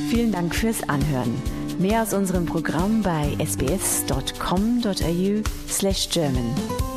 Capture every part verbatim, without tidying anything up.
Vielen Dank fürs Anhören. Mehr aus unserem Programm bei sbs.com.au slash German.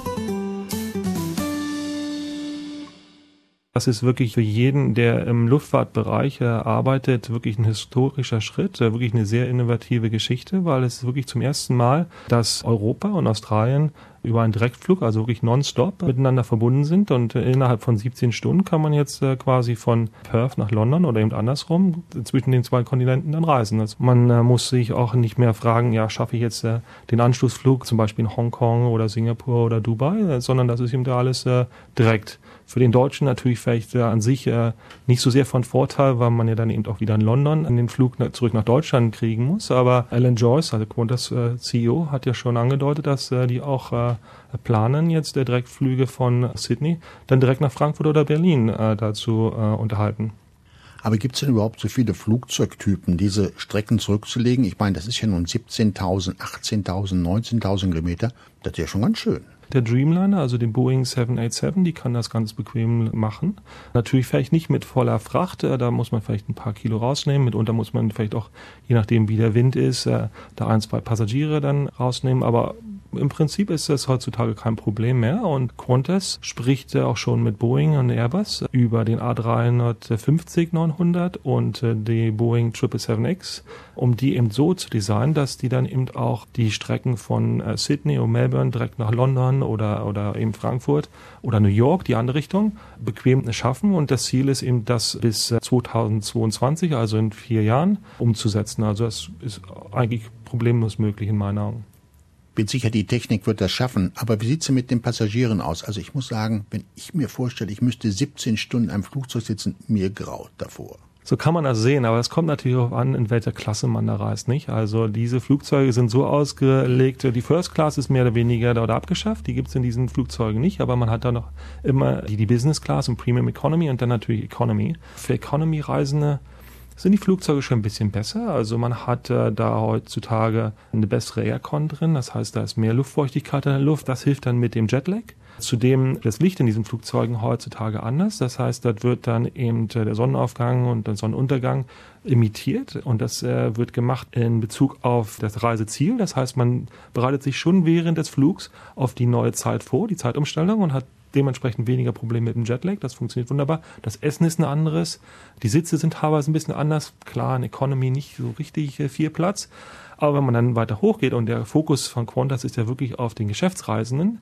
Das ist wirklich für jeden, der im Luftfahrtbereich äh, arbeitet, wirklich ein historischer Schritt, äh, wirklich eine sehr innovative Geschichte, weil es wirklich zum ersten Mal, dass Europa und Australien über einen Direktflug, also wirklich nonstop, miteinander verbunden sind und äh, innerhalb von siebzehn Stunden kann man jetzt äh, quasi von Perth nach London oder eben andersrum zwischen den zwei Kontinenten dann reisen. Also man äh, muss sich auch nicht mehr fragen, ja, schaffe ich jetzt äh, den Anschlussflug zum Beispiel in Hongkong oder Singapur oder Dubai, äh, sondern das ist eben da alles äh, direkt. Für den Deutschen natürlich vielleicht äh, an sich äh, nicht so sehr von Vorteil, weil man ja dann eben auch wieder in London an den Flug na- zurück nach Deutschland kriegen muss. Aber Alan Joyce, also Qantas äh, C E O, hat ja schon angedeutet, dass äh, die auch äh, planen, jetzt der Direktflüge von Sydney dann direkt nach Frankfurt oder Berlin äh, dazu äh, unterhalten. Aber gibt es denn überhaupt so viele Flugzeugtypen, diese Strecken zurückzulegen? Ich meine, das ist ja nun siebzehntausend, achtzehntausend, neunzehntausend Kilometer. Das ist ja schon ganz schön. Der Dreamliner, also den Boeing sieben acht sieben, die kann das ganz bequem machen. Natürlich vielleicht nicht mit voller Fracht, da muss man vielleicht ein paar Kilo rausnehmen. Mitunter muss man vielleicht auch, je nachdem wie der Wind ist, da ein, zwei Passagiere dann rausnehmen. Aber im Prinzip ist das heutzutage kein Problem mehr. Und Qantas spricht auch schon mit Boeing und Airbus über den A drei fünfzig neunhundert und die Boeing sieben sieben sieben X, um die eben so zu designen, dass die dann eben auch die Strecken von Sydney und Melbourne direkt nach London oder oder eben Frankfurt oder New York, die andere Richtung, bequem schaffen. Und das Ziel ist eben, das bis zweitausendzweiundzwanzig, also in vier Jahren, umzusetzen. Also das ist eigentlich problemlos möglich in meinen Augen. Bin sicher, die Technik wird das schaffen. Aber wie sieht es mit den Passagieren aus? Also ich muss sagen, wenn ich mir vorstelle, ich müsste siebzehn Stunden am Flugzeug sitzen, mir graut davor. So kann man das sehen, aber es kommt natürlich auch an, in welcher Klasse man da reist, nicht? Also diese Flugzeuge sind so ausgelegt, die First Class ist mehr oder weniger dort abgeschafft, die gibt es in diesen Flugzeugen nicht, aber man hat da noch immer die, die Business Class und Premium Economy und dann natürlich Economy. Für Economy-Reisende sind die Flugzeuge schon ein bisschen besser. Also man hat äh, da heutzutage eine bessere Aircon drin, das heißt, da ist mehr Luftfeuchtigkeit in der Luft, das hilft dann mit dem Jetlag. Zudem das Licht in diesen Flugzeugen heutzutage anders, das heißt, dort wird dann eben der Sonnenaufgang und der Sonnenuntergang imitiert und das äh, wird gemacht in Bezug auf das Reiseziel, das heißt, man bereitet sich schon während des Flugs auf die neue Zeit vor, die Zeitumstellung und hat dementsprechend weniger Probleme mit dem Jetlag, das funktioniert wunderbar. Das Essen ist ein anderes, die Sitze sind teilweise ein bisschen anders, klar, in Economy nicht so richtig äh, viel Platz, aber wenn man dann weiter hochgeht und der Fokus von Qantas ist ja wirklich auf den Geschäftsreisenden,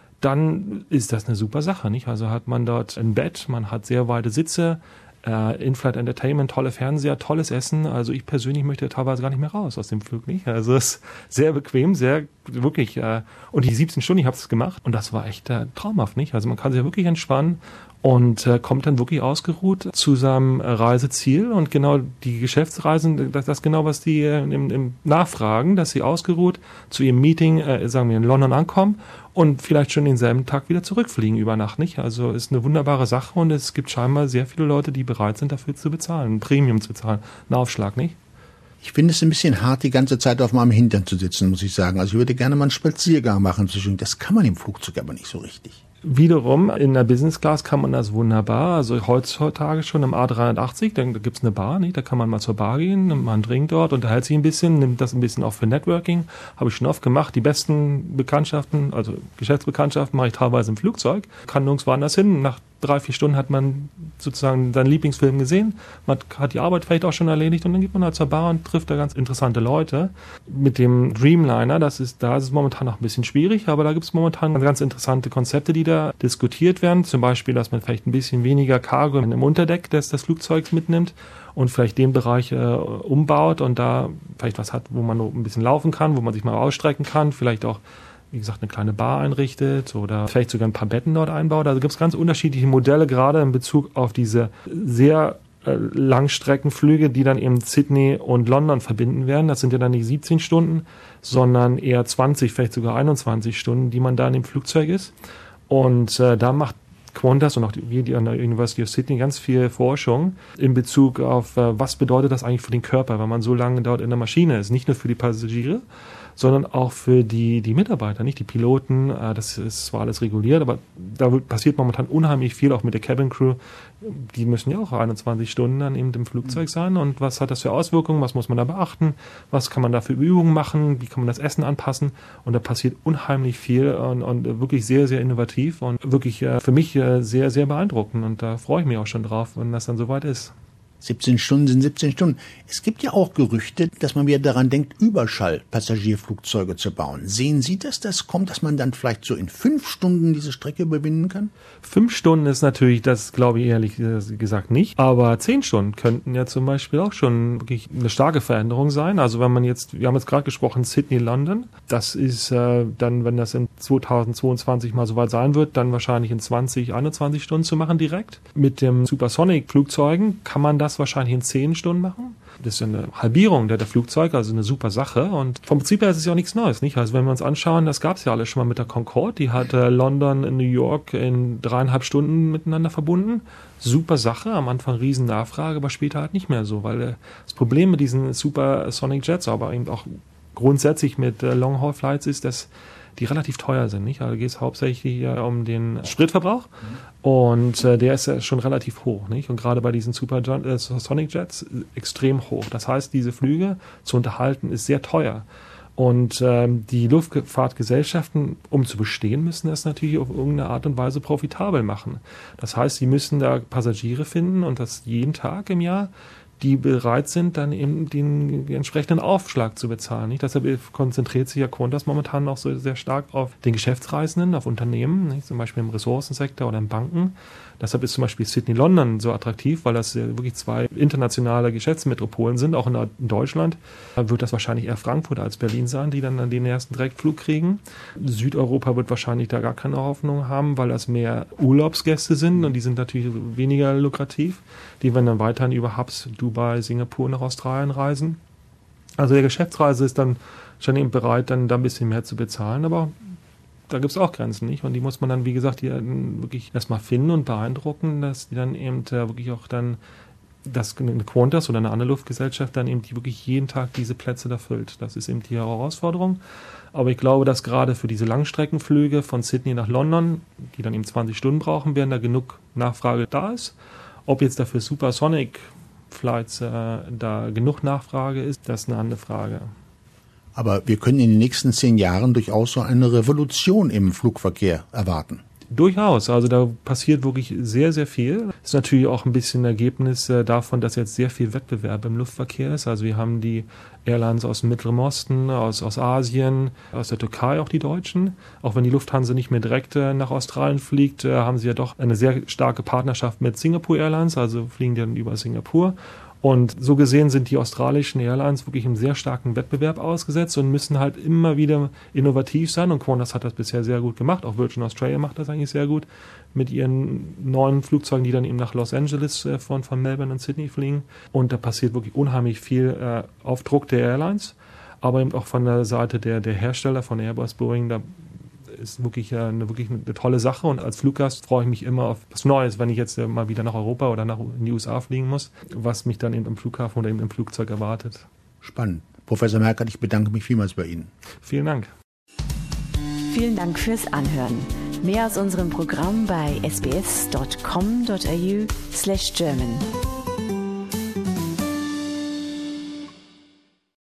dann ist das eine super Sache, nicht? Also hat man dort ein Bett, man hat sehr weite Sitze, äh, In-Flight Entertainment, tolle Fernseher, tolles Essen. Also ich persönlich möchte teilweise gar nicht mehr raus aus dem Flug, nicht? Also es ist sehr bequem, sehr wirklich. Äh, und die siebzehn Stunden, ich habe es gemacht und das war echt äh, traumhaft, nicht? Also man kann sich ja wirklich entspannen und äh, kommt dann wirklich ausgeruht zu seinem äh, Reiseziel. Und genau die Geschäftsreisen, das, das genau, was die äh, im, im nachfragen, dass sie ausgeruht zu ihrem Meeting, äh, sagen wir, in London ankommen und vielleicht schon denselben Tag wieder zurückfliegen über Nacht, nicht? Also ist eine wunderbare Sache und es gibt scheinbar sehr viele Leute, die bereit sind, dafür zu bezahlen, ein Premium zu bezahlen, einen Aufschlag, nicht? Ich finde es ein bisschen hart, die ganze Zeit auf meinem Hintern zu sitzen, muss ich sagen. Also ich würde gerne mal einen Spaziergang machen zwischen. Das kann man im Flugzeug aber nicht so richtig. Wiederum, in der Business Class kann man das wunderbar. Also heutzutage schon im A drei achtzig, da gibt's eine Bar, nicht? Da kann man mal zur Bar gehen, nimmt mal einen Drink dort, unterhält sich ein bisschen, nimmt das ein bisschen auch für Networking. Habe ich schon oft gemacht. Die besten Bekanntschaften, also Geschäftsbekanntschaften mache ich teilweise im Flugzeug. Kann nirgendwo anders hin. Nach drei, vier Stunden hat man sozusagen seinen Lieblingsfilm gesehen. Man hat die Arbeit vielleicht auch schon erledigt und dann geht man halt zur Bar und trifft da ganz interessante Leute. Mit dem Dreamliner, das ist, da ist es momentan noch ein bisschen schwierig, aber da gibt es momentan ganz interessante Konzepte, die da diskutiert werden. Zum Beispiel, dass man vielleicht ein bisschen weniger Cargo im Unterdeck des, des Flugzeugs mitnimmt und vielleicht den Bereich äh, umbaut und da vielleicht was hat, wo man noch ein bisschen laufen kann, wo man sich mal ausstrecken kann, vielleicht auch, wie gesagt, eine kleine Bar einrichtet oder vielleicht sogar ein paar Betten dort einbaut. Also gibt es ganz unterschiedliche Modelle, gerade in Bezug auf diese sehr äh, Langstreckenflüge, die dann eben Sydney und London verbinden werden. Das sind ja dann nicht siebzehn Stunden, sondern eher zwanzig, vielleicht sogar einundzwanzig Stunden, die man da in dem Flugzeug ist. Und äh, da macht Qantas und auch die, die an der University of Sydney ganz viel Forschung in Bezug auf, äh, was bedeutet das eigentlich für den Körper, wenn man so lange dort in der Maschine ist. Nicht nur für die Passagiere, sondern auch für die, die Mitarbeiter, nicht die Piloten. Das ist zwar alles reguliert, aber da passiert momentan unheimlich viel, auch mit der Cabin Crew. Die müssen ja auch einundzwanzig Stunden dann eben im Flugzeug sein. Und was hat das für Auswirkungen? Was muss man da beachten? Was kann man da für Übungen machen? Wie kann man das Essen anpassen? Und da passiert unheimlich viel und, und wirklich sehr, sehr innovativ und wirklich äh, für mich äh, sehr, sehr beeindruckend. Und da freue ich mich auch schon drauf, wenn das dann soweit ist. siebzehn Stunden sind siebzehn Stunden. Es gibt ja auch Gerüchte, dass man wieder daran denkt, Überschall-Passagierflugzeuge zu bauen. Sehen Sie, dass das kommt, dass man dann vielleicht so in fünf Stunden diese Strecke überwinden kann? Fünf Stunden ist natürlich, das glaube ich ehrlich gesagt nicht, aber zehn Stunden könnten ja zum Beispiel auch schon wirklich eine starke Veränderung sein. Also wenn man jetzt, wir haben jetzt gerade gesprochen, Sydney, London, das ist äh, dann, wenn das in zweitausendzweiundzwanzig mal soweit sein wird, dann wahrscheinlich in zwanzig, einundzwanzig Stunden zu machen direkt. Mit dem Supersonic-Flugzeugen kann man das wahrscheinlich in zehn Stunden machen. Das ist eine Halbierung der, der Flugzeuge, also eine super Sache. Und vom Prinzip her ist es ja auch nichts Neues, nicht? Also wenn wir uns anschauen, das gab es ja alles schon mal mit der Concorde. Die hat äh, London in New York in dreieinhalb Stunden miteinander verbunden. Super Sache, am Anfang riesen Nachfrage, aber später halt nicht mehr so, weil äh, das Problem mit diesen Supersonic Jets, aber eben auch grundsätzlich mit äh, Long-Haul-Flights ist, dass die relativ teuer sind, nicht? Also geht es hauptsächlich äh, um den Spritverbrauch mhm. und äh, der ist ja schon relativ hoch, nicht? Und gerade bei diesen Super äh, Sonic Jets extrem hoch. Das heißt, diese Flüge zu unterhalten ist sehr teuer. Und ähm, die Luftfahrtgesellschaften, um zu bestehen, müssen das natürlich auf irgendeine Art und Weise profitabel machen. Das heißt, sie müssen da Passagiere finden und das jeden Tag im Jahr, die bereit sind, dann eben den, den entsprechenden Aufschlag zu bezahlen. Nicht? Deshalb konzentriert sich ja Qantas momentan auch so sehr stark auf den Geschäftsreisenden, auf Unternehmen, nicht? Zum Beispiel im Ressourcensektor oder in Banken. Deshalb ist zum Beispiel Sydney-London so attraktiv, weil das ja wirklich zwei internationale Geschäftsmetropolen sind. Auch in Deutschland wird das wahrscheinlich eher Frankfurt als Berlin sein, die dann den ersten Direktflug kriegen. Südeuropa wird wahrscheinlich da gar keine Hoffnung haben, weil das mehr Urlaubsgäste sind und die sind natürlich weniger lukrativ. Die werden dann weiterhin über Hubs, Dubai, Singapur nach Australien reisen. Also der Geschäftsreise ist dann schon eben bereit, dann da ein bisschen mehr zu bezahlen, aber da gibt es auch Grenzen, nicht? Und die muss man dann, wie gesagt, hier wirklich erstmal finden und beeindrucken, dass die dann eben äh, wirklich auch dann, dass eine Qantas oder eine andere Luftgesellschaft dann eben die wirklich jeden Tag diese Plätze da füllt. Das ist eben die Herausforderung. Aber ich glaube, dass gerade für diese Langstreckenflüge von Sydney nach London, die dann eben zwanzig Stunden brauchen werden, da genug Nachfrage da ist. Ob jetzt dafür Supersonic Flights äh, da genug Nachfrage ist, das ist eine andere Frage. Aber wir können in den nächsten zehn Jahren durchaus so eine Revolution im Flugverkehr erwarten. Durchaus, also da passiert wirklich sehr, sehr viel. Das ist natürlich auch ein bisschen Ergebnis äh, davon, dass jetzt sehr viel Wettbewerb im Luftverkehr ist. Also wir haben die Airlines aus dem Mittleren Osten, aus, aus Asien, aus der Türkei auch die Deutschen. Auch wenn die Lufthansa nicht mehr direkt äh, nach Australien fliegt, äh, haben sie ja doch eine sehr starke Partnerschaft mit Singapore Airlines, also fliegen die dann über Singapur. Und so gesehen sind die australischen Airlines wirklich einem sehr starken Wettbewerb ausgesetzt und müssen halt immer wieder innovativ sein. Und Qantas hat das bisher sehr gut gemacht. Auch Virgin Australia macht das eigentlich sehr gut mit ihren neuen Flugzeugen, die dann eben nach Los Angeles äh, von, von Melbourne und Sydney fliegen. Und da passiert wirklich unheimlich viel äh, auf Druck der Airlines, aber eben auch von der Seite der, der Hersteller, von Airbus, Boeing, da ist wirklich eine, wirklich eine tolle Sache und als Fluggast freue ich mich immer auf was Neues, wenn ich jetzt mal wieder nach Europa oder nach in die U S A fliegen muss, was mich dann eben im Flughafen oder eben im Flugzeug erwartet. Spannend. Professor Merkert, ich bedanke mich vielmals bei Ihnen. Vielen Dank. Vielen Dank fürs Anhören. Mehr aus unserem Programm bei sbs dot com dot a u slash German.